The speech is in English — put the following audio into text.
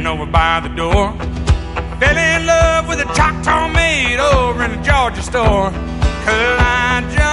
standing over by the door. Fell in love with a Choctaw maid over in the Georgia store. 'Cause I just